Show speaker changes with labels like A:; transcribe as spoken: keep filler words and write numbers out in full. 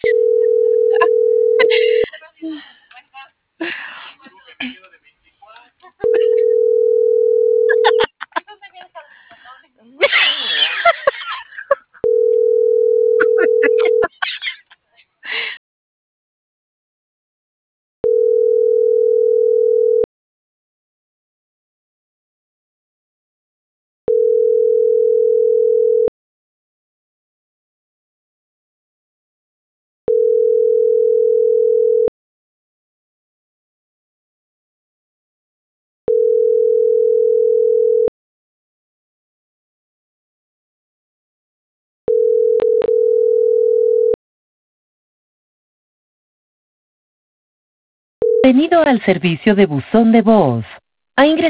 A: Bienvenido al servicio de buzón de voz. Ha ingresado